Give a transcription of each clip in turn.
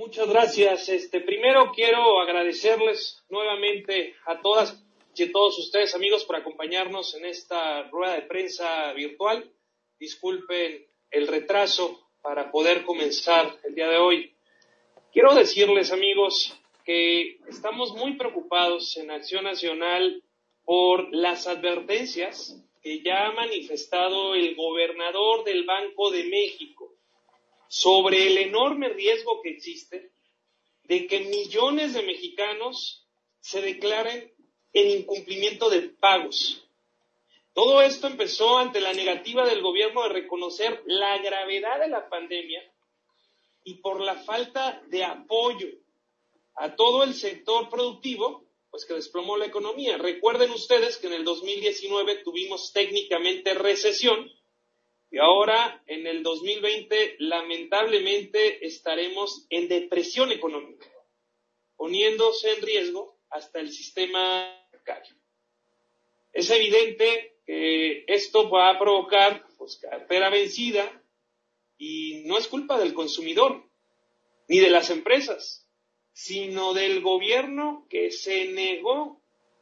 Muchas gracias. Primero quiero agradecerles nuevamente a todas y a todos ustedes, amigos, por acompañarnos en esta rueda de prensa virtual. Disculpen el retraso para poder comenzar el día de hoy. Quiero decirles, amigos, que estamos muy preocupados en Acción Nacional por las advertencias que ya ha manifestado el gobernador del Banco de México sobre el enorme riesgo que existe de que millones de mexicanos se declaren en incumplimiento de pagos. Todo esto empezó ante la negativa del gobierno de reconocer la gravedad de la pandemia y por la falta de apoyo a todo el sector productivo, pues que desplomó la economía. Recuerden ustedes que en el 2019 tuvimos técnicamente recesión, y ahora, en el 2020, lamentablemente, estaremos en depresión económica, poniéndose en riesgo hasta el sistema bancario. Es evidente que esto va a provocar cartera vencida y no es culpa del consumidor ni de las empresas, sino del gobierno que se negó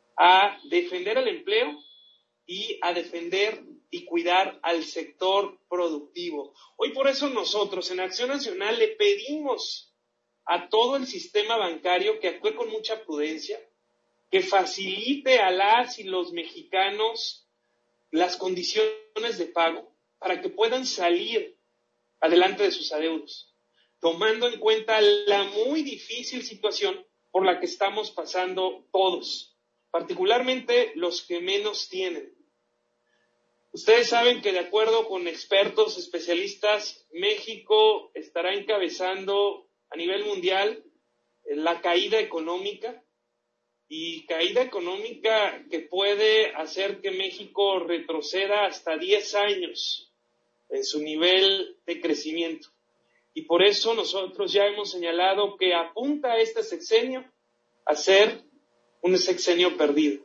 a defender el empleo y a defender y cuidar al sector productivo. Hoy por eso nosotros en Acción Nacional le pedimos a todo el sistema bancario que actúe con mucha prudencia, que facilite a las y los mexicanos las condiciones de pago para que puedan salir adelante de sus adeudos, tomando en cuenta la muy difícil situación por la que estamos pasando todos, particularmente los que menos tienen. Ustedes saben que de acuerdo con expertos especialistas, México estará encabezando a nivel mundial la caída económica y caída económica que puede hacer que México retroceda hasta 10 años en su nivel de crecimiento. Y por eso nosotros ya hemos señalado que apunta a este sexenio a ser un sexenio perdido.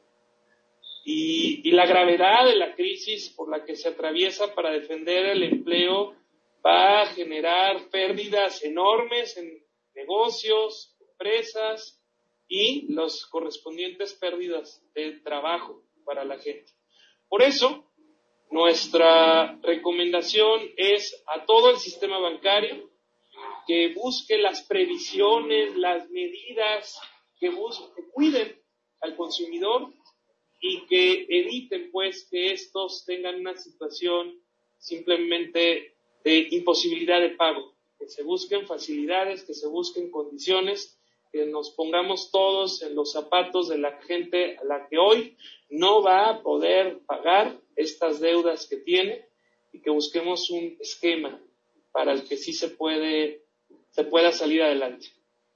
Y la gravedad de la crisis por la que se atraviesa para defender el empleo va a generar pérdidas enormes en negocios, empresas y las correspondientes pérdidas de trabajo para la gente. Por eso, nuestra recomendación es a todo el sistema bancario que busque las previsiones, las medidas, que cuiden al consumidor y que eviten que estos tengan una situación simplemente de imposibilidad de pago, que se busquen facilidades, que se busquen condiciones, que nos pongamos todos en los zapatos de la gente a la que hoy no va a poder pagar estas deudas que tiene y que busquemos un esquema para el que sí se pueda salir adelante.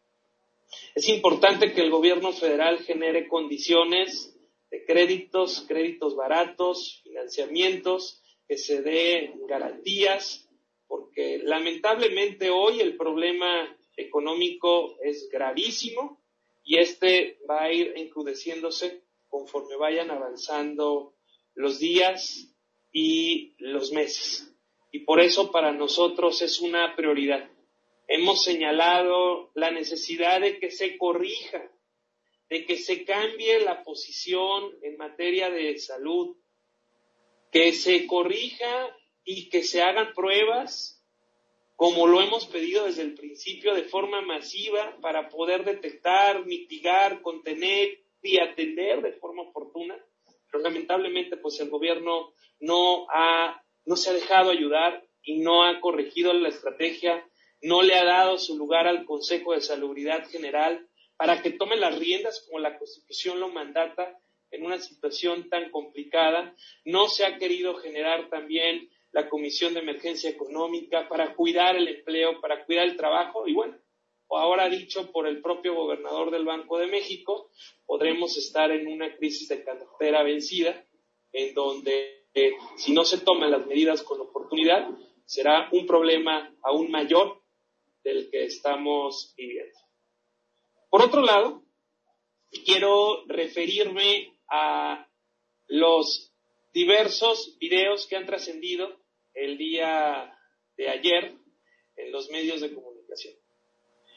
Es importante que el gobierno federal genere condiciones de créditos baratos, financiamientos, que se den garantías, porque lamentablemente hoy el problema económico es gravísimo y va a ir encrudeciéndose conforme vayan avanzando los días y los meses. Y por eso para nosotros es una prioridad. Hemos señalado la necesidad de que se corrija, de que se cambie la posición en materia de salud, que se corrija y que se hagan pruebas, como lo hemos pedido desde el principio, de forma masiva para poder detectar, mitigar, contener y atender de forma oportuna. Pero lamentablemente el gobierno no se ha dejado ayudar y no ha corregido la estrategia, no le ha dado su lugar al Consejo de Salubridad General para que tome las riendas como la Constitución lo mandata en una situación tan complicada. No se ha querido generar también la Comisión de Emergencia Económica para cuidar el empleo, para cuidar el trabajo. Y bueno, ahora dicho por el propio gobernador del Banco de México, podremos estar en una crisis de cartera vencida, en donde si no se toman las medidas con oportunidad, será un problema aún mayor del que estamos viviendo. Por otro lado, quiero referirme a los diversos videos que han trascendido el día de ayer en los medios de comunicación.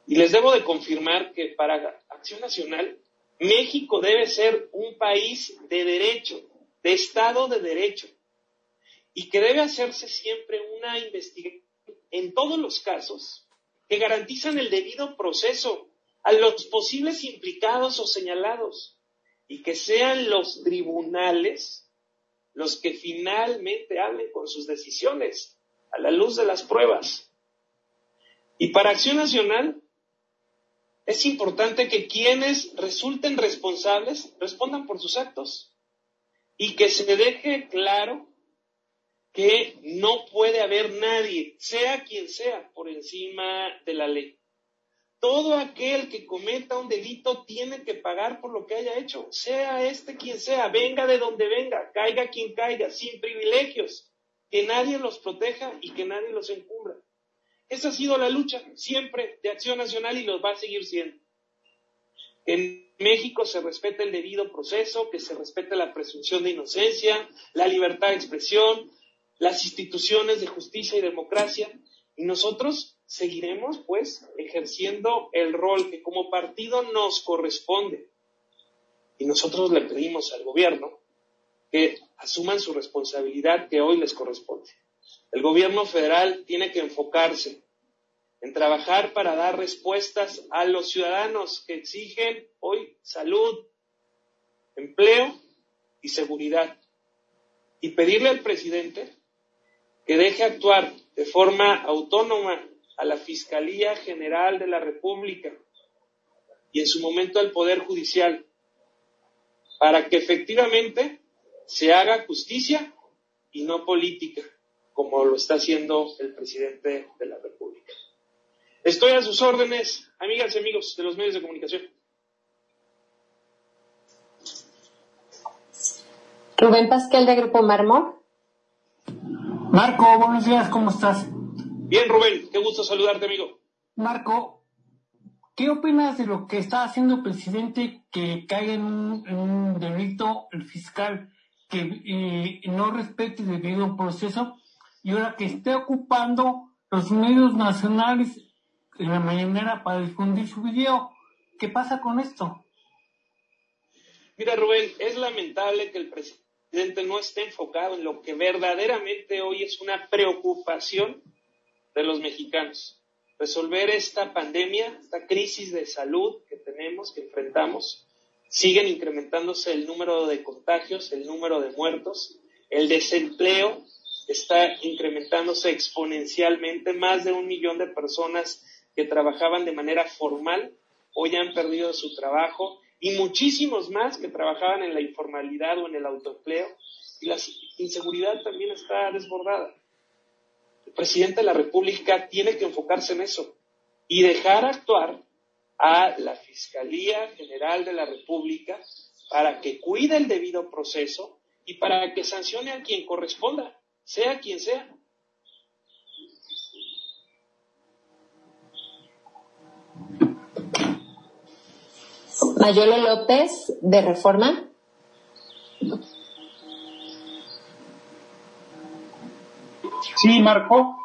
Y les debo de confirmar que para Acción Nacional, México debe ser un país de derecho, de Estado de Derecho, y que debe hacerse siempre una investigación en todos los casos que garantizan el debido proceso a los posibles implicados o señalados, y que sean los tribunales los que finalmente hablen con sus decisiones a la luz de las pruebas. Y para Acción Nacional es importante que quienes resulten responsables respondan por sus actos y que se deje claro que no puede haber nadie, sea quien sea, por encima de la ley. Todo aquel que cometa un delito tiene que pagar por lo que haya hecho, sea quien sea, venga de donde venga, caiga quien caiga, sin privilegios, que nadie los proteja y que nadie los encumbra. Esa ha sido la lucha siempre de Acción Nacional y los va a seguir siendo. Que en México se respete el debido proceso, que se respete la presunción de inocencia, la libertad de expresión, las instituciones de justicia y democracia, y nosotros seguiremos, pues, ejerciendo el rol que como partido nos corresponde. Y nosotros le pedimos al gobierno que asuman su responsabilidad que hoy les corresponde. El gobierno federal tiene que enfocarse en trabajar para dar respuestas a los ciudadanos que exigen hoy salud, empleo y seguridad. Y pedirle al presidente que deje actuar de forma autónoma a la Fiscalía General de la República y en su momento al Poder Judicial, para que efectivamente se haga justicia y no política, como lo está haciendo el presidente de la República. Estoy a sus órdenes, amigas y amigos de los medios de comunicación. Rubén Pasquel, de Grupo Marmor. Marco, buenos días, ¿cómo estás? Bien, Rubén, qué gusto saludarte, amigo. Marco, ¿qué opinas de lo que está haciendo el presidente que caiga en un delito el fiscal que no respete el debido proceso y ahora que esté ocupando los medios nacionales en la mañanera para difundir su video? ¿Qué pasa con esto? Mira, Rubén, es lamentable que el presidente no esté enfocado en lo que verdaderamente hoy es una preocupación de los mexicanos. Resolver esta pandemia, esta crisis de salud que tenemos, que enfrentamos. Siguen incrementándose el número de contagios, el número de muertos, el desempleo está incrementándose exponencialmente. Más de 1 millón de personas que trabajaban de manera formal hoy han perdido su trabajo, y muchísimos más que trabajaban en la informalidad o en el autoempleo, y la inseguridad también está desbordada. El presidente de la República tiene que enfocarse en eso y dejar actuar a la Fiscalía General de la República para que cuide el debido proceso y para que sancione a quien corresponda, sea quien sea. Mayolo López, de Reforma. Sí, Marco.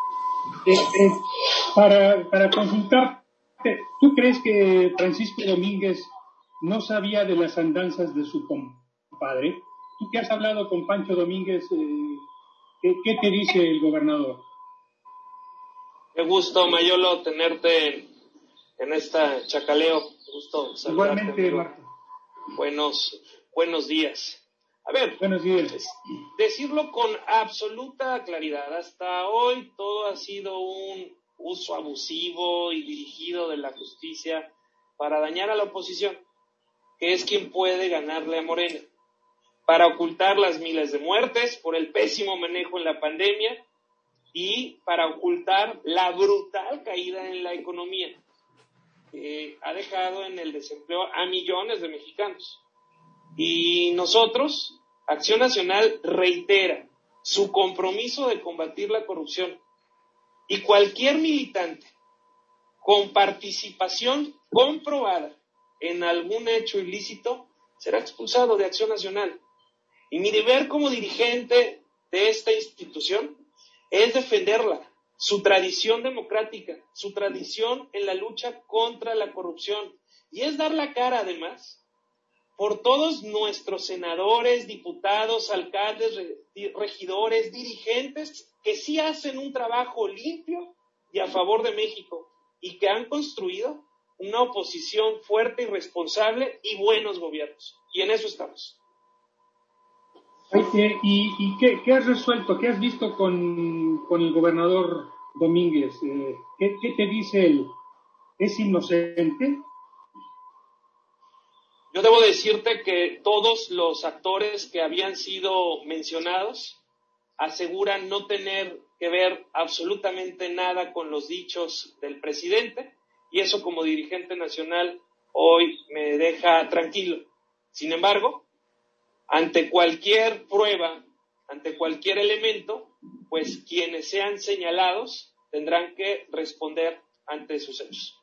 Para consultarte, ¿tú crees que Francisco Domínguez no sabía de las andanzas de su compadre? ¿Tú que has hablado con Pancho Domínguez, qué te dice el gobernador? Qué gusto, Mayolo, tenerte en esta chacaleo. Qué gusto saludarte. Igualmente, Marco. Buenos días. A ver, buenos días. Decirlo con absoluta claridad. Hasta hoy todo ha sido un uso abusivo y dirigido de la justicia para dañar a la oposición, que es quien puede ganarle a Morena, para ocultar las miles de muertes por el pésimo manejo en la pandemia y para ocultar la brutal caída en la economía, que ha dejado en el desempleo a millones de mexicanos. Y nosotros, Acción Nacional, reitera su compromiso de combatir la corrupción, y cualquier militante con participación comprobada en algún hecho ilícito será expulsado de Acción Nacional. Y mi deber como dirigente de esta institución es defenderla, su tradición democrática, su tradición en la lucha contra la corrupción. Y es dar la cara, además, por todos nuestros senadores, diputados, alcaldes, regidores, dirigentes, que sí hacen un trabajo limpio y a favor de México, y que han construido una oposición fuerte y responsable y buenos gobiernos. Y en eso estamos. ¿Y qué has resuelto? ¿Qué has visto con el gobernador Domínguez? ¿Qué te dice él? ¿Es inocente? Yo debo decirte que todos los actores que habían sido mencionados aseguran no tener que ver absolutamente nada con los dichos del presidente, y eso como dirigente nacional hoy me deja tranquilo. Sin embargo, ante cualquier prueba, ante cualquier elemento, pues quienes sean señalados tendrán que responder ante sus hechos.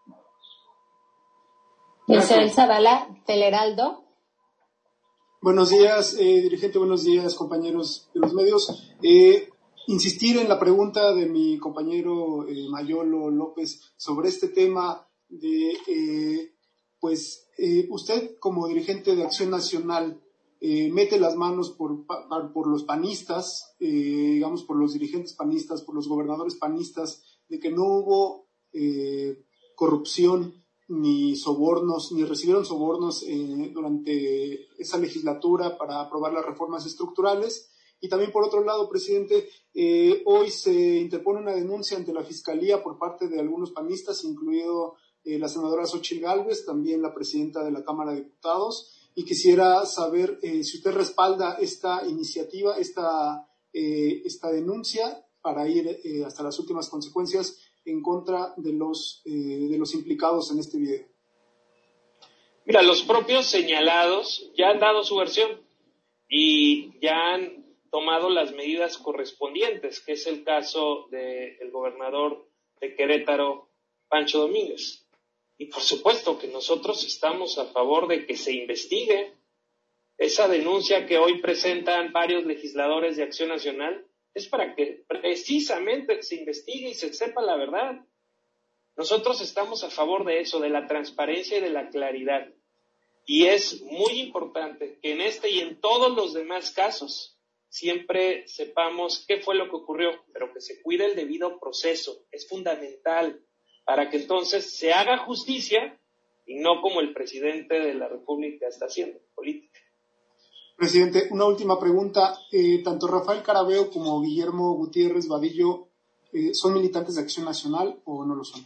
Isabel Zavala, del Heraldo. Buenos días, dirigente, buenos días, compañeros de los medios. Insistir en la pregunta de mi compañero Mayolo López sobre este tema de, usted como dirigente de Acción Nacional mete las manos por los panistas, digamos por los dirigentes panistas, por los gobernadores panistas, de que no hubo corrupción ni sobornos, ni recibieron sobornos durante esa legislatura para aprobar las reformas estructurales. Y también, por otro lado, presidente, hoy se interpone una denuncia ante la Fiscalía por parte de algunos panistas, incluido la senadora Xóchitl Gálvez, también la presidenta de la Cámara de Diputados, y quisiera saber si usted respalda esta iniciativa, esta denuncia, para ir hasta las últimas consecuencias en contra de los implicados en este video. Mira, los propios señalados ya han dado su versión y ya han tomado las medidas correspondientes, que es el caso del gobernador de Querétaro, Pancho Domínguez. Y por supuesto que nosotros estamos a favor de que se investigue esa denuncia que hoy presentan varios legisladores de Acción Nacional. Es para que precisamente se investigue y se sepa la verdad. Nosotros estamos a favor de eso, de la transparencia y de la claridad. Y es muy importante que en este y en todos los demás casos siempre sepamos qué fue lo que ocurrió, pero que se cuide el debido proceso. Es fundamental para que entonces se haga justicia y no como el presidente de la República está haciendo política. Presidente, una última pregunta. ¿Tanto Rafael Carabeo como Guillermo Gutiérrez Vadillo son militantes de Acción Nacional o no lo son?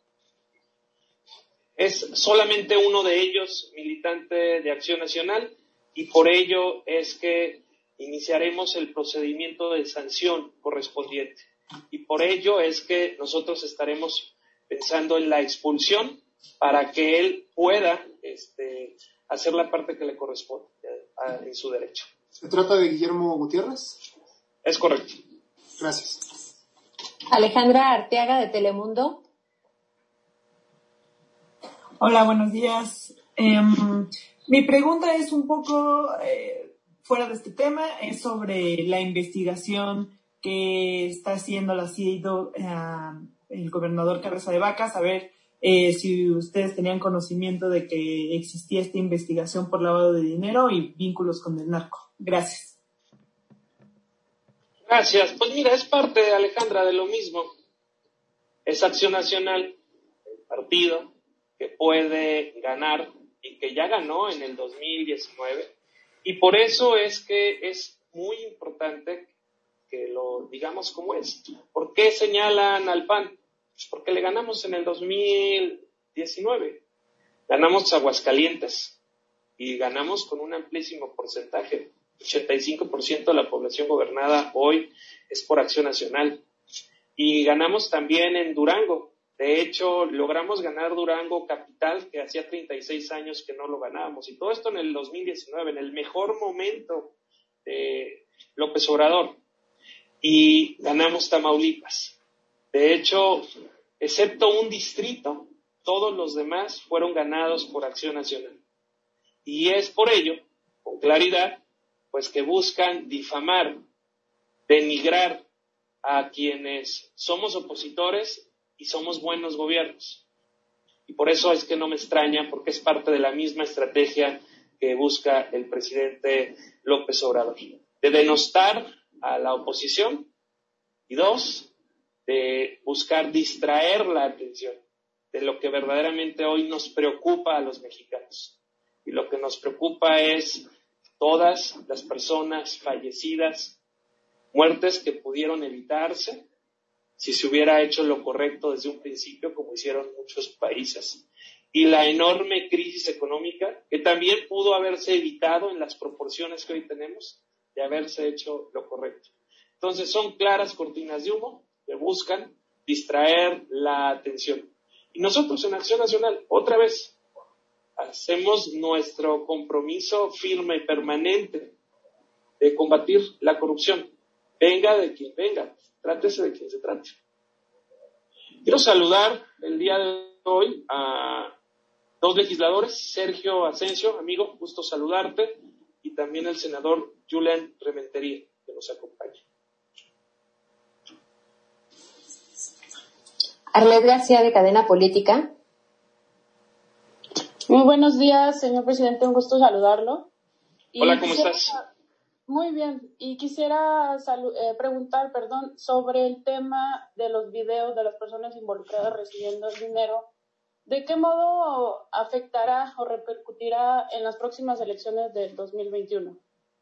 Es solamente uno de ellos militante de Acción Nacional, y por ello es que iniciaremos el procedimiento de sanción correspondiente. Y por ello es que nosotros estaremos pensando en la expulsión para que él pueda hacer la parte que le corresponde en su derecho. ¿Se trata de Guillermo Gutiérrez? Es correcto. Gracias. Alejandra Arteaga, de Telemundo. Hola, buenos días. Mi pregunta es un poco fuera de este tema, es sobre la investigación que está haciendo la CIDO, el gobernador Cabeza de Vaca, a ver si ustedes tenían conocimiento de que existía esta investigación por lavado de dinero y vínculos con el narco. Gracias. Gracias. Pues mira, es parte, Alejandra, de lo mismo. Es Acción Nacional, el partido que puede ganar y que ya ganó en el 2019. Y por eso es que es muy importante que lo digamos como es. ¿Por qué señalan al PAN? Pues porque le ganamos en el 2019. Ganamos Aguascalientes y ganamos con un amplísimo porcentaje. 85% de la población gobernada hoy es por Acción Nacional. Y ganamos también en Durango. De hecho, logramos ganar Durango capital, que hacía 36 años que no lo ganábamos. Y todo esto en el 2019, en el mejor momento de López Obrador. Y ganamos Tamaulipas. De hecho, excepto un distrito, todos los demás fueron ganados por Acción Nacional. Y es por ello, con claridad, pues que buscan difamar, denigrar a quienes somos opositores y somos buenos gobiernos. Y por eso es que no me extraña, porque es parte de la misma estrategia que busca el presidente López Obrador, de denostar a la oposición y dos, de buscar distraer la atención de lo que verdaderamente hoy nos preocupa a los mexicanos. Y lo que nos preocupa es todas las personas fallecidas, muertes que pudieron evitarse si se hubiera hecho lo correcto desde un principio, como hicieron muchos países, y la enorme crisis económica que también pudo haberse evitado en las proporciones que hoy tenemos de haberse hecho lo correcto. Entonces son claras cortinas de humo que buscan distraer la atención. Y nosotros en Acción Nacional, otra vez, hacemos nuestro compromiso firme y permanente de combatir la corrupción. Venga de quien venga, trátese de quien se trate. Quiero saludar el día de hoy a dos legisladores, Sergio Asensio, amigo, gusto saludarte, y también el senador Julián Rementería, que nos acompaña. Arlet García, de Cadena Política. Muy buenos días, señor presidente, un gusto saludarlo. Hola, ¿cómo estás? Muy bien, y quisiera preguntar, sobre el tema de los videos de las personas involucradas recibiendo el dinero. ¿De qué modo afectará o repercutirá en las próximas elecciones del 2021?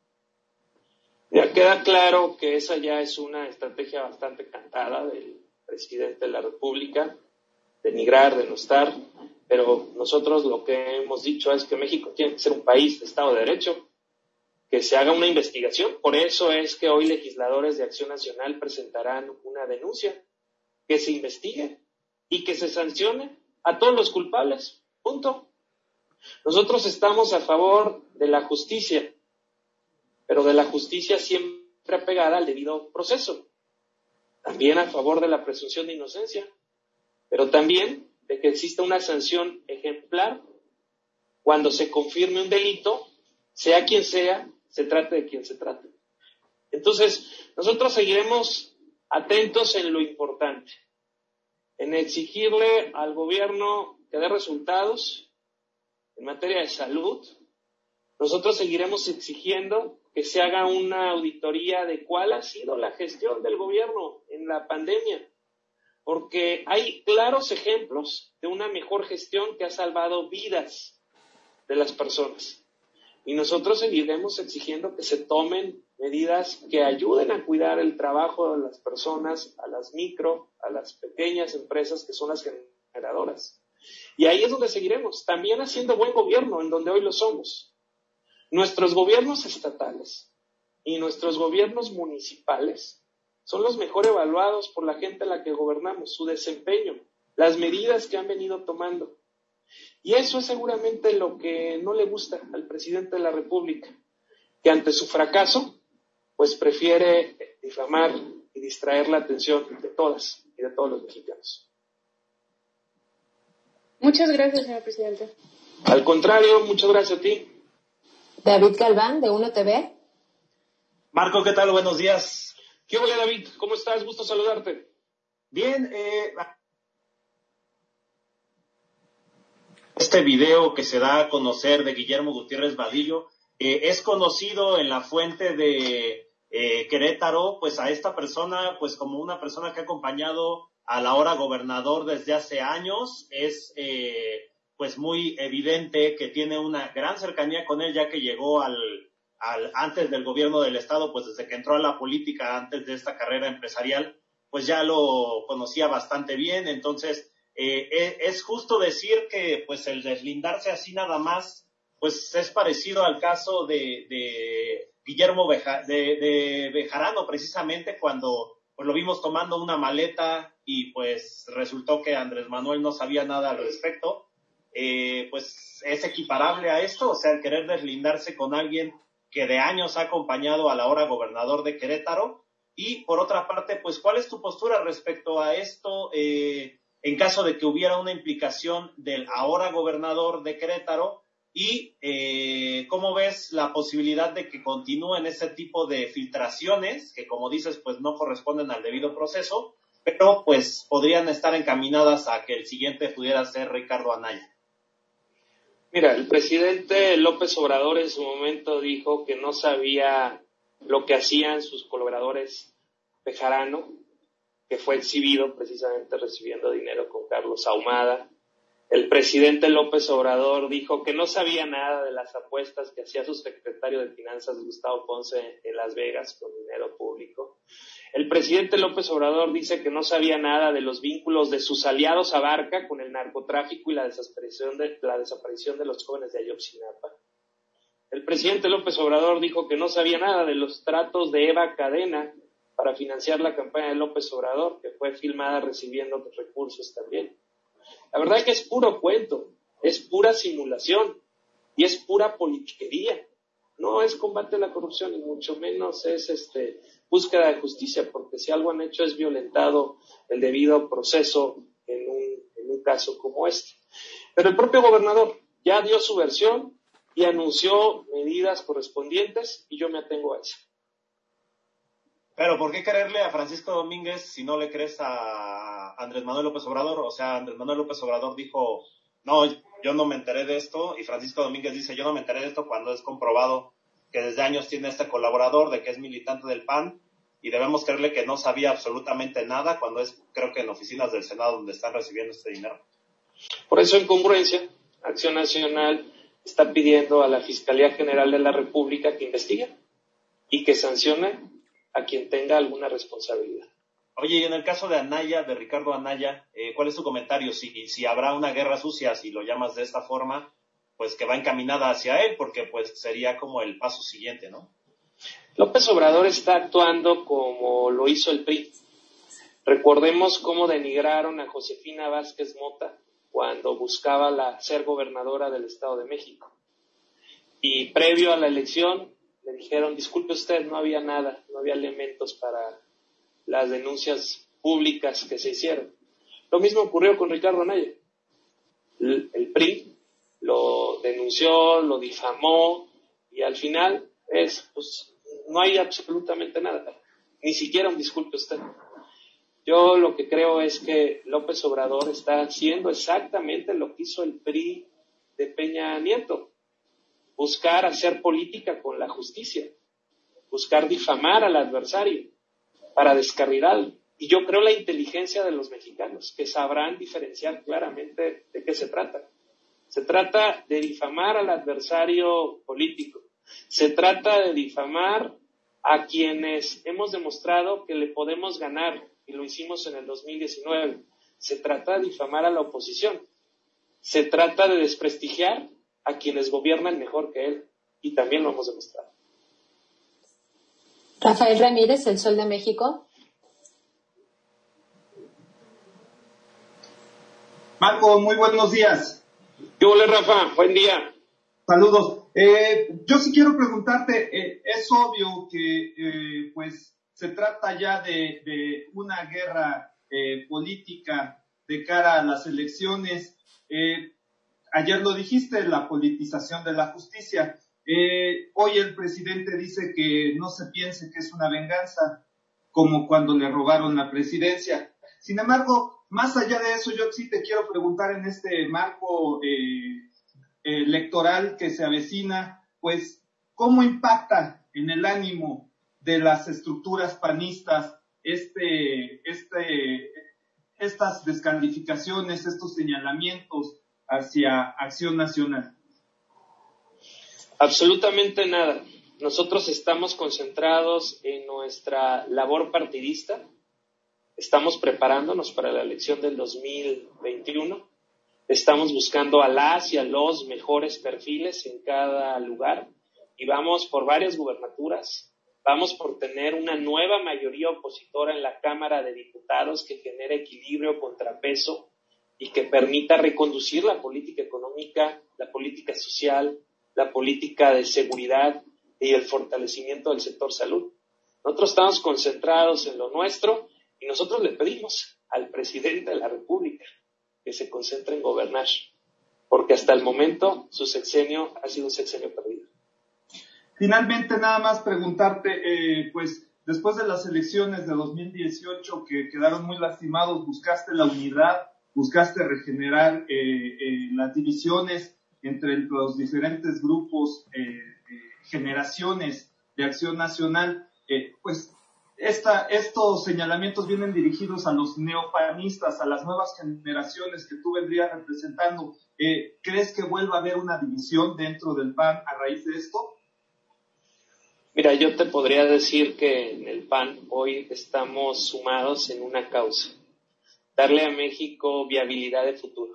Ya queda claro que esa ya es una estrategia bastante cantada del presidente de la República, denigrar, denostar, pero nosotros lo que hemos dicho es que México tiene que ser un país de Estado de Derecho, que se haga una investigación. Por eso es que hoy legisladores de Acción Nacional presentarán una denuncia, que se investigue y que se sancione a todos los culpables, punto. Nosotros estamos a favor de la justicia, pero de la justicia siempre apegada al debido proceso. También a favor de la presunción de inocencia, pero también de que exista una sanción ejemplar cuando se confirme un delito, sea quien sea, se trate de quien se trate. Entonces, nosotros seguiremos atentos en lo importante, en exigirle al gobierno que dé resultados en materia de salud. Nosotros seguiremos exigiendo que se haga una auditoría de cuál ha sido la gestión del gobierno en la pandemia, porque hay claros ejemplos de una mejor gestión que ha salvado vidas de las personas. Y nosotros seguiremos exigiendo que se tomen medidas que ayuden a cuidar el trabajo de las personas, a las micro, a las pequeñas empresas que son las generadoras. Y ahí es donde seguiremos, también haciendo buen gobierno, en donde hoy lo somos. Nuestros gobiernos estatales y nuestros gobiernos municipales son los mejor evaluados por la gente a la que gobernamos, su desempeño, las medidas que han venido tomando. Y eso es seguramente lo que no le gusta al presidente de la República, que ante su fracaso, pues prefiere difamar y distraer la atención de todas y de todos los mexicanos. Muchas gracias, señor presidente. Al contrario, muchas gracias a ti. David Galván, de Uno TV. Marco, ¿qué tal? Buenos días. ¿Qué hola, David? ¿Cómo estás? Gusto saludarte. Bien, este video que se da a conocer de Guillermo Gutiérrez Vadillo es conocido en la fuente de Querétaro, pues a esta persona, pues como una persona que ha acompañado al ahora gobernador desde hace años. Es pues muy evidente que tiene una gran cercanía con él, ya que llegó antes del gobierno del estado, pues desde que entró a la política, antes de esta carrera empresarial, pues ya lo conocía bastante bien. Entonces es justo decir que pues el deslindarse así nada más, pues es parecido al caso de Guillermo de Bejarano, precisamente cuando pues lo vimos tomando una maleta y pues resultó que Andrés Manuel no sabía nada al respecto. Pues es equiparable a esto, o sea, el querer deslindarse con alguien que de años ha acompañado al ahora gobernador de Querétaro. Y por otra parte, pues, ¿cuál es tu postura respecto a esto en caso de que hubiera una implicación del ahora gobernador de Querétaro Y ¿cómo ves la posibilidad de que continúen ese tipo de filtraciones que, como dices, pues no corresponden al debido proceso, pero pues podrían estar encaminadas a que el siguiente pudiera ser Ricardo Anaya? Mira, el presidente López Obrador en su momento dijo que no sabía lo que hacían sus colaboradores Bejarano, que fue exhibido precisamente recibiendo dinero con Carlos Ahumada. El presidente López Obrador dijo que no sabía nada de las apuestas que hacía su secretario de Finanzas, Gustavo Ponce, en Las Vegas con dinero público. El presidente López Obrador dice que no sabía nada de los vínculos de sus aliados Abarca con el narcotráfico y la desaparición de los jóvenes de Ayotzinapa. El presidente López Obrador dijo que no sabía nada de los tratos de Eva Cadena para financiar la campaña de López Obrador, que fue filmada recibiendo recursos también. La verdad es que es puro cuento, es pura simulación y es pura politiquería. No es combate a la corrupción, ni mucho menos es búsqueda de justicia, porque si algo han hecho es violentado el debido proceso en un caso como este. Pero el propio gobernador ya dio su versión y anunció medidas correspondientes y yo me atengo a eso. Pero ¿por qué creerle a Francisco Domínguez si no le crees a Andrés Manuel López Obrador? O sea, Andrés Manuel López Obrador dijo, no, yo no me enteré de esto, y Francisco Domínguez dice, yo no me enteré de esto, cuando es comprobado que desde años tiene este colaborador, de que es militante del PAN, y debemos creerle que no sabía absolutamente nada, cuando es, creo que en oficinas del Senado donde están recibiendo este dinero. Por eso, en congruencia, Acción Nacional está pidiendo a la Fiscalía General de la República que investigue y que sancione a quien tenga alguna responsabilidad. Oye, y en el caso de Anaya, de Ricardo Anaya, ¿cuál es tu comentario? Si habrá una guerra sucia, si lo llamas de esta forma, pues que va encaminada hacia él, porque pues sería como el paso siguiente, ¿no? López Obrador está actuando como lo hizo el PRI. Recordemos cómo denigraron a Josefina Vázquez Mota cuando buscaba ser gobernadora del Estado de México. Y previo a la elección le dijeron, disculpe usted, no había nada, no había elementos para las denuncias públicas que se hicieron. Lo mismo ocurrió con Ricardo Anaya. El PRI lo denunció, lo difamó y al final pues no hay absolutamente nada, ni siquiera un disculpe usted. Yo lo que creo es que López Obrador está haciendo exactamente lo que hizo el PRI de Peña Nieto. Buscar hacer política con la justicia, buscar difamar al adversario para descarrilarlo. Y yo creo la inteligencia de los mexicanos, que sabrán diferenciar claramente de qué se trata. Se trata de difamar al adversario político. Se trata de difamar a quienes hemos demostrado que le podemos ganar, y lo hicimos en el 2019. Se trata de difamar a la oposición. Se trata de desprestigiar a quienes gobiernan mejor que él, y también lo hemos demostrado. Rafael Ramírez, El Sol de México. Marco, muy buenos días. ¿Qué hola, Rafa? Buen día. Saludos. Yo sí quiero preguntarte, es obvio que pues se trata ya de una guerra política de cara a las elecciones. Ayer lo dijiste, la politización de la justicia. Hoy el presidente dice que no se piense que es una venganza, como cuando le robaron la presidencia. Sin embargo, más allá de eso, yo sí te quiero preguntar en este marco electoral que se avecina, pues, ¿cómo impacta en el ánimo de las estructuras panistas estas descalificaciones, estos señalamientos hacia Acción Nacional? Absolutamente nada. Nosotros estamos concentrados en nuestra labor partidista. Estamos preparándonos para la elección del 2021. Estamos buscando a las y a los mejores perfiles en cada lugar y vamos por varias gubernaturas. Vamos por tener una nueva mayoría opositora en la Cámara de Diputados que genere equilibrio, contrapeso y que permita reconducir la política económica, la política social, la política de seguridad y el fortalecimiento del sector salud. Nosotros estamos concentrados en lo nuestro y nosotros le pedimos al presidente de la República que se concentre en gobernar, porque hasta el momento su sexenio ha sido un sexenio perdido. Finalmente, nada más preguntarte, pues después de las elecciones de 2018 que quedaron muy lastimados, buscaste la unidad, buscaste regenerar las divisiones entre los diferentes grupos, generaciones de Acción Nacional, pues estos señalamientos vienen dirigidos a los neopanistas, a las nuevas generaciones que tú vendrías representando. ¿Crees que vuelva a haber una división dentro del PAN a raíz de esto? Mira, yo te podría decir que en el PAN hoy estamos sumados en una causa: darle a México viabilidad de futuro.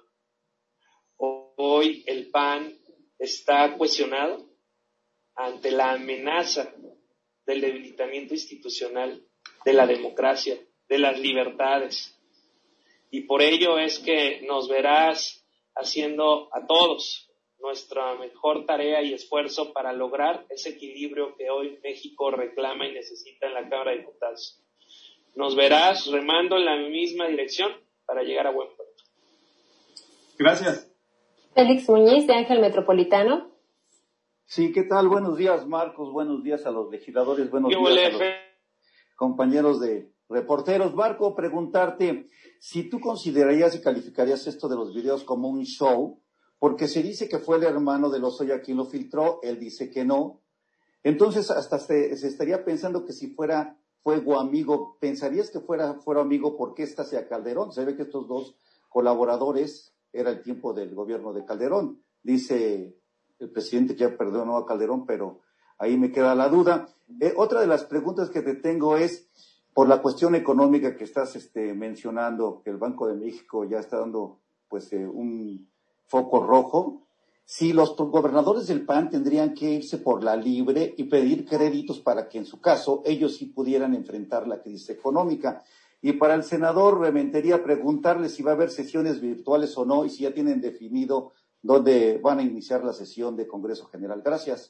Hoy el PAN está cuestionado ante la amenaza del debilitamiento institucional, de la democracia, de las libertades. Y por ello es que nos verás haciendo a todos nuestra mejor tarea y esfuerzo para lograr ese equilibrio que hoy México reclama y necesita en la Cámara de Diputados. Nos verás remando en la misma dirección para llegar a buen puerto. Gracias. Félix Muñiz, de Ángel Metropolitano. Sí, ¿qué tal? Buenos días, Marcos. Buenos días a los legisladores. Buenos días a los compañeros de reporteros. Marco, preguntarte si tú considerarías y calificarías esto de los videos como un show, porque se dice que fue el hermano de Lozoya quien lo filtró, él dice que no. Entonces, hasta se estaría pensando que si fuera fuego amigo, ¿pensarías que fuera amigo? ¿Por qué está hacia Calderón? Se ve que estos dos colaboradores era el tiempo del gobierno de Calderón. Dice el presidente que ya perdonó a Calderón, pero ahí me queda la duda. Otra de las preguntas que te tengo es, por la cuestión económica que estás mencionando, que el Banco de México ya está dando pues un foco rojo, si los gobernadores del PAN tendrían que irse por la libre y pedir créditos para que en su caso ellos sí pudieran enfrentar la crisis económica. Y para el senador Rementería, preguntarle si va a haber sesiones virtuales o no y si ya tienen definido dónde van a iniciar la sesión de Congreso General. Gracias.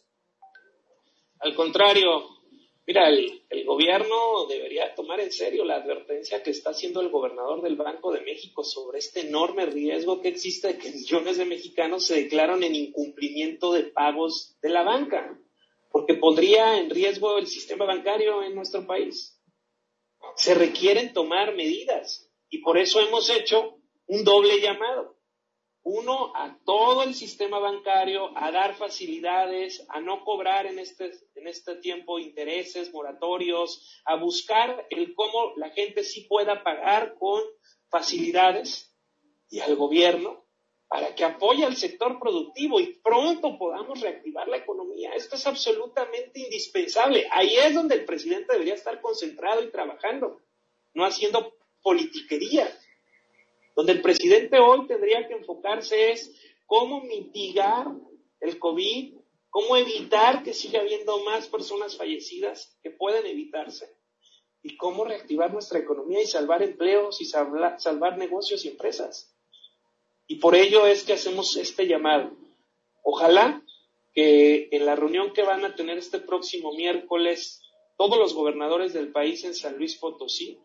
Al contrario, mira, el gobierno debería tomar en serio la advertencia que está haciendo el gobernador del Banco de México sobre este enorme riesgo que existe de que millones de mexicanos se declaran en incumplimiento de pagos de la banca, porque pondría en riesgo el sistema bancario en nuestro país. Se requieren tomar medidas y por eso hemos hecho un doble llamado. Uno, a todo el sistema bancario, a dar facilidades, a no cobrar en este tiempo intereses, moratorios, a buscar el cómo la gente sí pueda pagar con facilidades, y al gobierno para que apoye al sector productivo y pronto podamos reactivar la economía. Esto es absolutamente indispensable. Ahí es donde el presidente debería estar concentrado y trabajando, no haciendo politiquería. Donde el presidente hoy tendría que enfocarse es cómo mitigar el COVID, cómo evitar que siga habiendo más personas fallecidas que pueden evitarse y cómo reactivar nuestra economía y salvar empleos y salvar negocios y empresas. Y por ello es que hacemos este llamado. Ojalá que en la reunión que van a tener este próximo miércoles todos los gobernadores del país en San Luis Potosí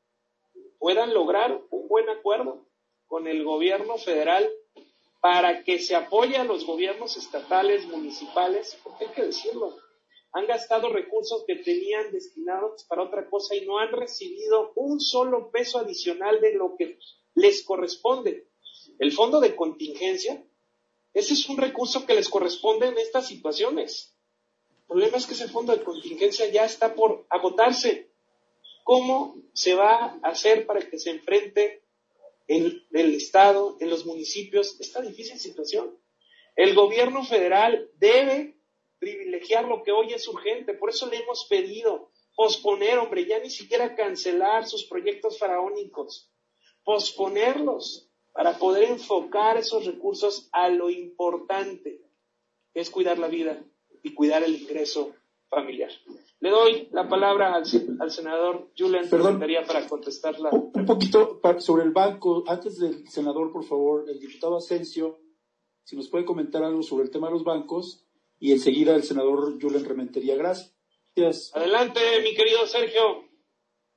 puedan lograr un buen acuerdo con el gobierno federal para que se apoye a los gobiernos estatales, municipales, porque hay que decirlo, han gastado recursos que tenían destinados para otra cosa y no han recibido un solo peso adicional de lo que les corresponde. El fondo de contingencia, ese es un recurso que les corresponde en estas situaciones. El problema es que ese fondo de contingencia ya está por agotarse. ¿Cómo se va a hacer para que se enfrente en el Estado, en los municipios, esta difícil situación? El gobierno federal debe privilegiar lo que hoy es urgente. Por eso le hemos pedido posponer, hombre, ya ni siquiera cancelar sus proyectos faraónicos, posponerlos para poder enfocar esos recursos a lo importante, que es cuidar la vida y cuidar el ingreso familiar. Le doy la palabra al senador Julen Rementería para contestarla. Un poquito sobre el banco. Antes del senador, por favor, el diputado Asensio, si nos puede comentar algo sobre el tema de los bancos, y enseguida el senador Julen Rementería. Gracias. Adelante, mi querido Sergio.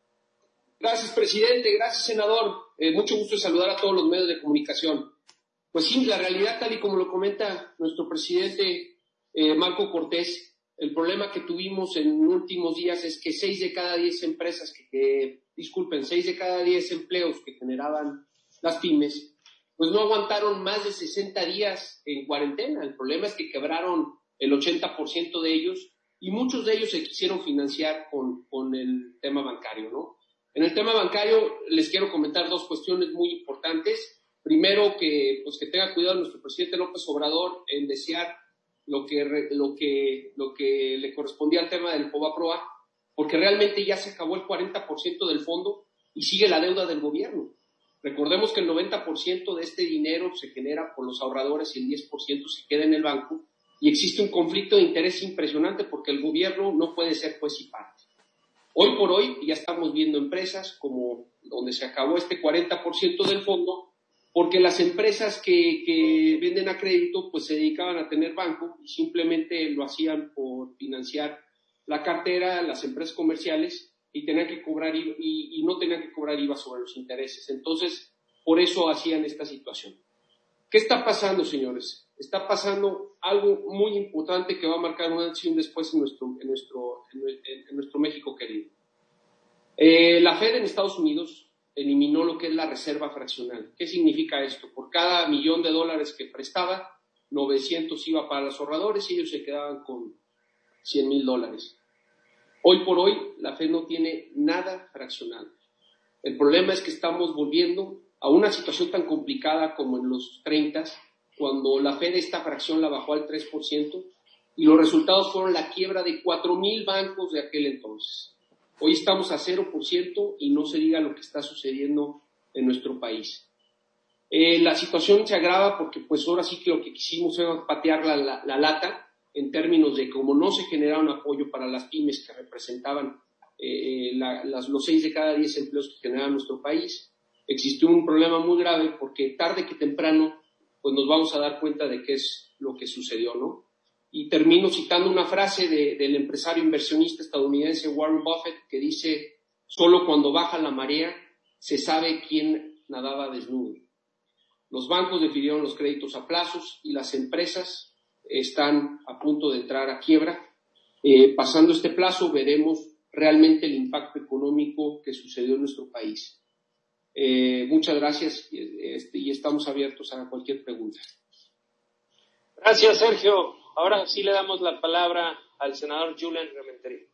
Gracias, presidente. Gracias, senador. Mucho gusto en saludar a todos los medios de comunicación. Pues sí, la realidad, tal y como lo comenta nuestro presidente Marco Cortés, el problema que tuvimos en últimos días es que 6 de cada 10 empresas 6 de cada 10 empleos que generaban las pymes, pues no aguantaron más de 60 días en cuarentena. El problema es que quebraron el 80% de ellos y muchos de ellos se quisieron financiar con el tema bancario, ¿no? En el tema bancario les quiero comentar 2 cuestiones muy importantes. Primero, que tenga cuidado nuestro presidente López Obrador en desear lo que le correspondía al tema del FOBAPROA, porque realmente ya se acabó el 40% del fondo y sigue la deuda del gobierno. Recordemos que el 90% de este dinero se genera por los ahorradores y el 10% se queda en el banco, y existe un conflicto de interés impresionante porque el gobierno no puede ser juez y parte. Hoy por hoy ya estamos viendo empresas como donde se acabó este 40% del fondo, porque las empresas que venden a crédito pues se dedicaban a tener banco y simplemente lo hacían por financiar la cartera, las empresas comerciales, y tenían que cobrar y no tenían que cobrar IVA sobre los intereses. Entonces, por eso hacían esta situación. ¿Qué está pasando, señores? Está pasando algo muy importante que va a marcar un antes y un después en nuestro México querido. La Fed en Estados Unidos eliminó lo que es la reserva fraccional. ¿Qué significa esto? Por cada $1,000,000 que prestaba, 900 iba para los ahorradores y ellos se quedaban con $100,000. Hoy por hoy, la Fed no tiene nada fraccional. El problema es que estamos volviendo a una situación tan complicada como en los 30s, cuando la Fed esta fracción la bajó al 3%, y los resultados fueron la quiebra de 4,000 bancos de aquel entonces. Hoy estamos a 0% y no se diga lo que está sucediendo en nuestro país. La situación se agrava porque pues ahora sí que lo que quisimos era patear la lata en términos de cómo no se generaron apoyo para las pymes que representaban los 6 de cada 10 empleos que generaba nuestro país. Existió un problema muy grave porque tarde que temprano pues nos vamos a dar cuenta de qué es lo que sucedió, ¿no? Y termino citando una frase del empresario inversionista estadounidense Warren Buffett, que dice: solo cuando baja la marea se sabe quién nadaba desnudo. Los bancos defidieron los créditos a plazos y las empresas están a punto de entrar a quiebra. Pasando este plazo veremos realmente el impacto económico que sucedió en nuestro país. Muchas gracias y estamos abiertos a cualquier pregunta. Gracias, Sergio. Ahora sí le damos la palabra al senador Julen Rementería.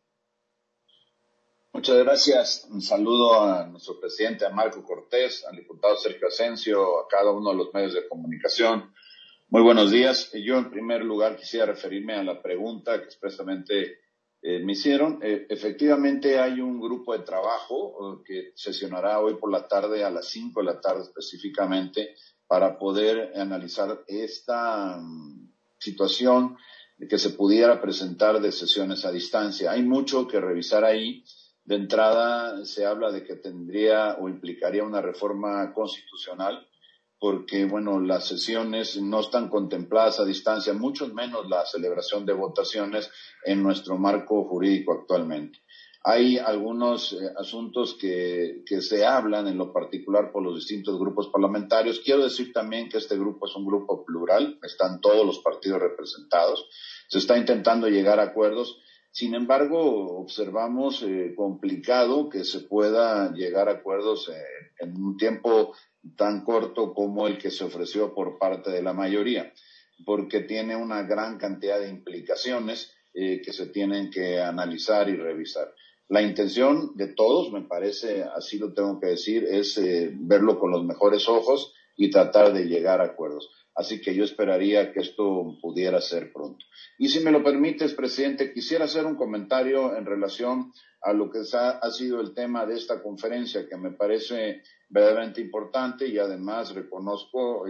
Muchas gracias. Un saludo a nuestro presidente, a Marco Cortés, al diputado Sergio Asensio, a cada uno de los medios de comunicación. Muy buenos días. Yo, en primer lugar, quisiera referirme a la pregunta que expresamente me hicieron. Efectivamente, hay un grupo de trabajo que sesionará hoy por la tarde, a las 5 de la tarde específicamente, para poder analizar esta situación de que se pudiera presentar de sesiones a distancia. Hay mucho que revisar ahí. De entrada, se habla de que tendría o implicaría una reforma constitucional, porque, bueno, las sesiones no están contempladas a distancia, mucho menos la celebración de votaciones en nuestro marco jurídico actualmente. Hay algunos asuntos que se hablan en lo particular por los distintos grupos parlamentarios. Quiero decir también que este grupo es un grupo plural, están todos los partidos representados, se está intentando llegar a acuerdos. Sin embargo, observamos complicado que se pueda llegar a acuerdos en un tiempo tan corto como el que se ofreció por parte de la mayoría, porque tiene una gran cantidad de implicaciones que se tienen que analizar y revisar. La intención de todos, me parece, así lo tengo que decir, es verlo con los mejores ojos y tratar de llegar a acuerdos. Así que yo esperaría que esto pudiera ser pronto. Y si me lo permites, presidente, quisiera hacer un comentario en relación a lo que ha sido el tema de esta conferencia, que me parece verdaderamente importante y además reconozco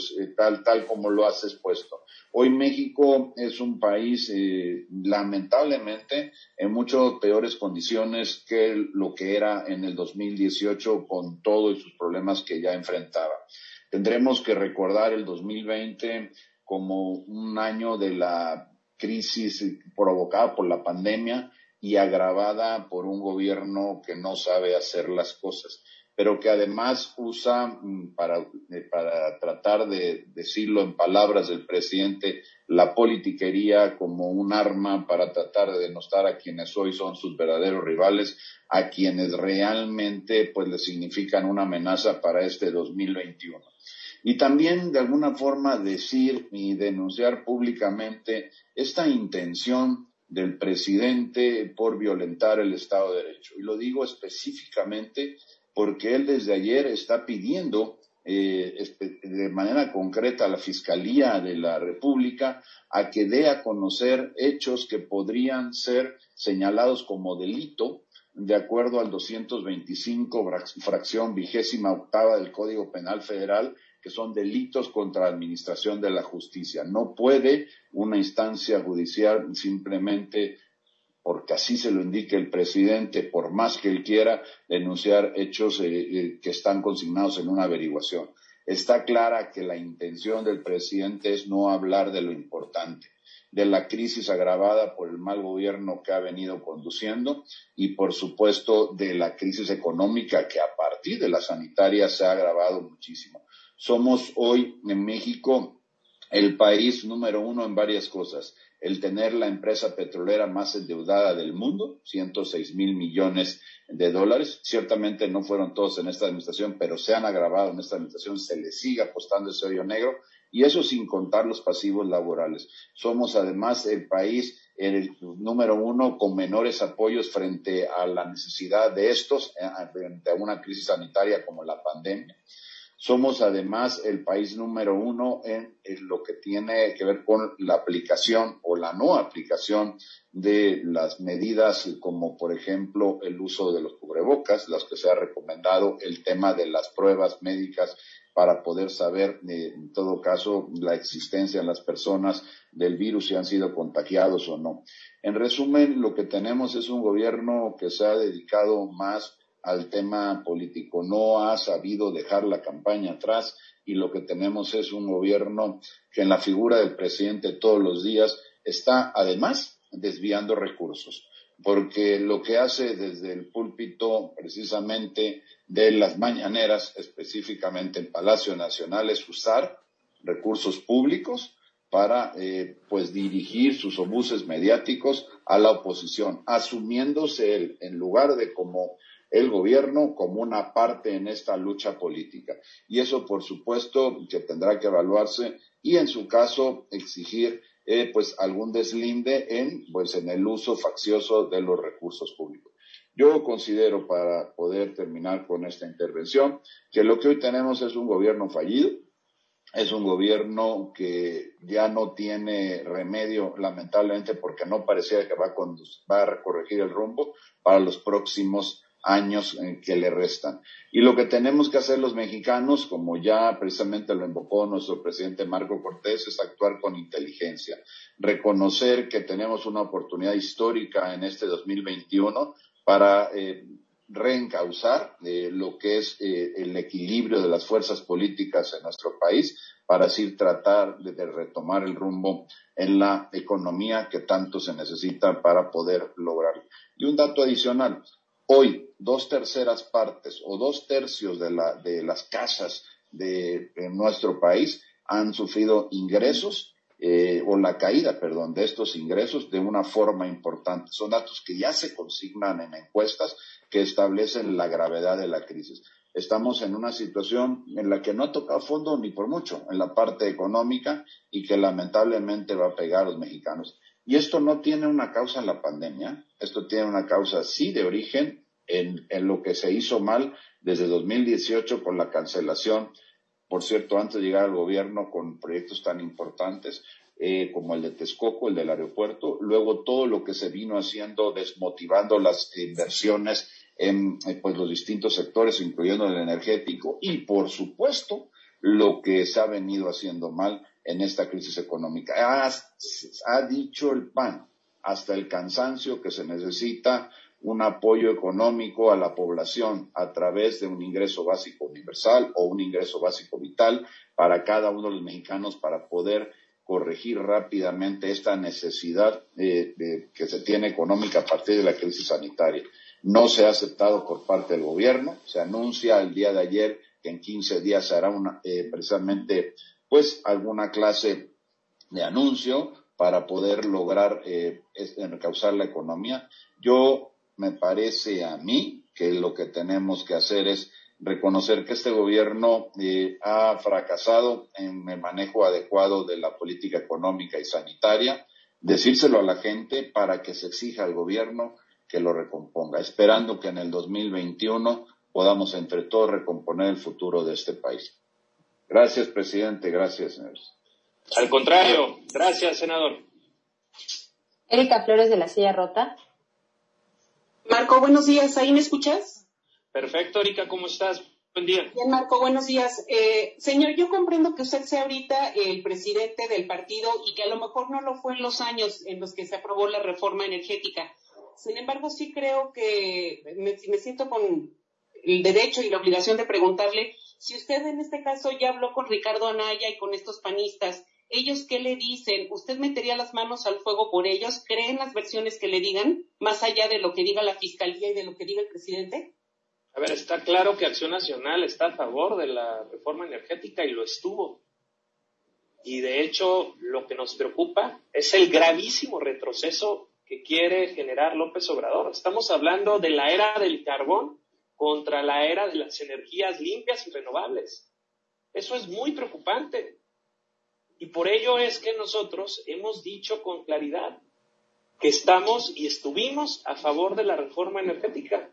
tal como lo has expuesto. Hoy México es un país lamentablemente en mucho peores condiciones que lo que era en el 2018, con todos sus problemas que ya enfrentaba. Tendremos que recordar el 2020 como un año de la crisis provocada por la pandemia y agravada por un gobierno que no sabe hacer las cosas. pero que además usa para tratar de decirlo en palabras del presidente, la politiquería como un arma para tratar de denostar a quienes hoy son sus verdaderos rivales, a quienes realmente pues le significan una amenaza para este 2021. Y también de alguna forma decir y denunciar públicamente esta intención del presidente por violentar el Estado de Derecho. Y lo digo específicamente porque él desde ayer está pidiendo de manera concreta a la Fiscalía de la República a que dé a conocer hechos que podrían ser señalados como delito de acuerdo al 225 fracción 28ª del Código Penal Federal, que son delitos contra la administración de la justicia. No puede una instancia judicial simplemente porque así se lo indique el presidente, por más que él quiera, denunciar hechos que están consignados en una averiguación. Está clara que la intención del presidente es no hablar de lo importante, de la crisis agravada por el mal gobierno que ha venido conduciendo y, por supuesto, de la crisis económica que a partir de la sanitaria se ha agravado muchísimo. Somos hoy en México el país número 1 en varias cosas. El tener la empresa petrolera más endeudada del mundo, 106,000 millones de dólares. Ciertamente no fueron todos en esta administración, pero se han agravado en esta administración, se le sigue apostando ese hoyo negro, y eso sin contar los pasivos laborales. Somos además el país el número 1 con menores apoyos frente a la necesidad de estos, frente a una crisis sanitaria como la pandemia. Somos además el país número 1 en lo que tiene que ver con la aplicación o la no aplicación de las medidas como, por ejemplo, el uso de los cubrebocas, las que se ha recomendado, el tema de las pruebas médicas para poder saber, en todo caso, la existencia en las personas del virus, si han sido contagiados o no. En resumen, lo que tenemos es un gobierno que se ha dedicado más al tema político, no ha sabido dejar la campaña atrás, y lo que tenemos es un gobierno que en la figura del presidente todos los días está además desviando recursos, porque lo que hace desde el púlpito precisamente de las mañaneras, específicamente en Palacio Nacional, es usar recursos públicos para pues dirigir sus obuses mediáticos a la oposición, asumiéndose él en lugar de como el gobierno como una parte en esta lucha política. Y eso, por supuesto, que tendrá que evaluarse y, en su caso, exigir pues algún deslinde en el uso faccioso de los recursos públicos. Yo considero, para poder terminar con esta intervención, que lo que hoy tenemos es un gobierno fallido, es un gobierno que ya no tiene remedio, lamentablemente, porque no parecía que va a corregir el rumbo para los próximos años que le restan. Y lo que tenemos que hacer los mexicanos, como ya precisamente lo invocó nuestro presidente Marco Cortés, es actuar con inteligencia, reconocer que tenemos una oportunidad histórica en este 2021 para reencauzar lo que es el equilibrio de las fuerzas políticas en nuestro país, para así tratar de retomar el rumbo en la economía que tanto se necesita para poder lograrlo. Y un dato adicional: hoy, 2/3 partes o 2/3 de las casas de nuestro país han sufrido ingresos o la caída, de estos ingresos de una forma importante. Son datos que ya se consignan en encuestas que establecen la gravedad de la crisis. Estamos en una situación en la que no ha tocado fondo ni por mucho en la parte económica y que lamentablemente va a pegar a los mexicanos. Y esto no tiene una causa en la pandemia, esto tiene una causa sí de origen en lo que se hizo mal desde 2018 con la cancelación, por cierto, antes de llegar al gobierno, con proyectos tan importantes como el de Texcoco, el del aeropuerto, luego todo lo que se vino haciendo desmotivando las inversiones en los distintos sectores, incluyendo el energético, y por supuesto lo que se ha venido haciendo mal en esta crisis económica. Ha dicho el PAN hasta el cansancio que se necesita un apoyo económico a la población a través de un ingreso básico universal o un ingreso básico vital para cada uno de los mexicanos, para poder corregir rápidamente esta necesidad que se tiene económica a partir de la crisis sanitaria. no se ha aceptado por parte del gobierno. Se anuncia el día de ayer que en 15 días se hará precisamente pues alguna clase de anuncio para poder lograr encauzar la economía. Me parece a mí que lo que tenemos que hacer es reconocer que este gobierno ha fracasado en el manejo adecuado de la política económica y sanitaria, decírselo a la gente para que se exija al gobierno que lo recomponga, esperando que en el 2021 podamos entre todos recomponer el futuro de este país. Gracias, presidente. Gracias, señores. Al contrario, gracias, senador. Erika Flores de la Silla Rota. Marco, buenos días. ¿Ahí me escuchas? Perfecto, Erika, ¿cómo estás? Buen día. Bien, Marco, buenos días. Señor, yo comprendo que usted sea ahorita el presidente del partido y que a lo mejor no lo fue en los años en los que se aprobó la reforma energética. Sin embargo, sí creo que me siento con el derecho y la obligación de preguntarle si usted en este caso ya habló con Ricardo Anaya y con estos panistas. ¿Ellos qué le dicen? ¿Usted metería las manos al fuego por ellos? ¿Creen las versiones que le digan, más allá de lo que diga la Fiscalía y de lo que diga el presidente? A ver, está claro que Acción Nacional está a favor de la reforma energética y lo estuvo. Y de hecho, lo que nos preocupa es el gravísimo retroceso que quiere generar López Obrador. Estamos hablando de la era del carbón contra la era de las energías limpias y renovables. Eso es muy preocupante. Y por ello es que nosotros hemos dicho con claridad que estamos y estuvimos a favor de la reforma energética.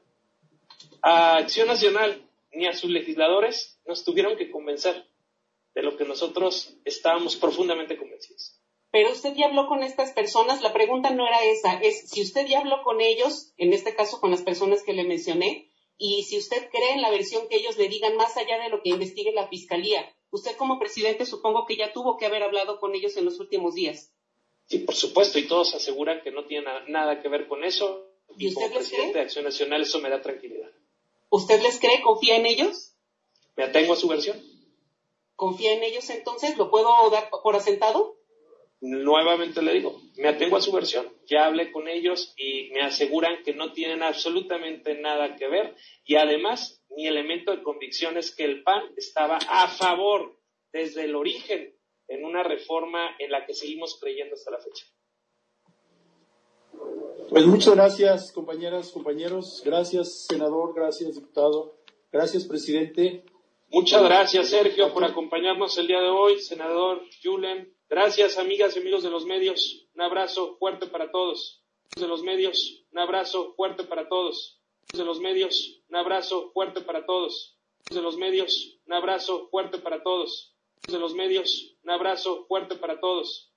A Acción Nacional ni a sus legisladores nos tuvieron que convencer de lo que nosotros estábamos profundamente convencidos. Pero usted ya habló con estas personas, la pregunta no era esa, es si usted ya habló con ellos, en este caso con las personas que le mencioné, y si usted cree en la versión que ellos le digan más allá de lo que investigue la Fiscalía. Usted como presidente supongo que ya tuvo que haber hablado con ellos en los últimos días. Sí, por supuesto, y todos aseguran que no tiene nada que ver con eso. ¿Y usted como presidente de Acción Nacional eso me da tranquilidad. ¿Usted les cree? ¿Confía en ellos? Me atengo a su versión. ¿Confía en ellos entonces? ¿Lo puedo dar por asentado? Nuevamente le digo, me atengo a su versión. Ya hablé con ellos y me aseguran que no tienen absolutamente nada que ver. Y además, mi elemento de convicción es que el PAN estaba a favor desde el origen en una reforma en la que seguimos creyendo hasta la fecha. Pues muchas gracias, compañeras, compañeros. Gracias, senador. Gracias, diputado. Gracias, presidente. Muchas gracias, Sergio, por acompañarnos el día de hoy. Senador Julen. Gracias, amigas y amigos de los medios. Un abrazo fuerte para todos. De los medios, un abrazo fuerte para todos. De los medios, un abrazo fuerte para todos. De los medios, un abrazo fuerte para todos. De los medios, un abrazo fuerte para todos.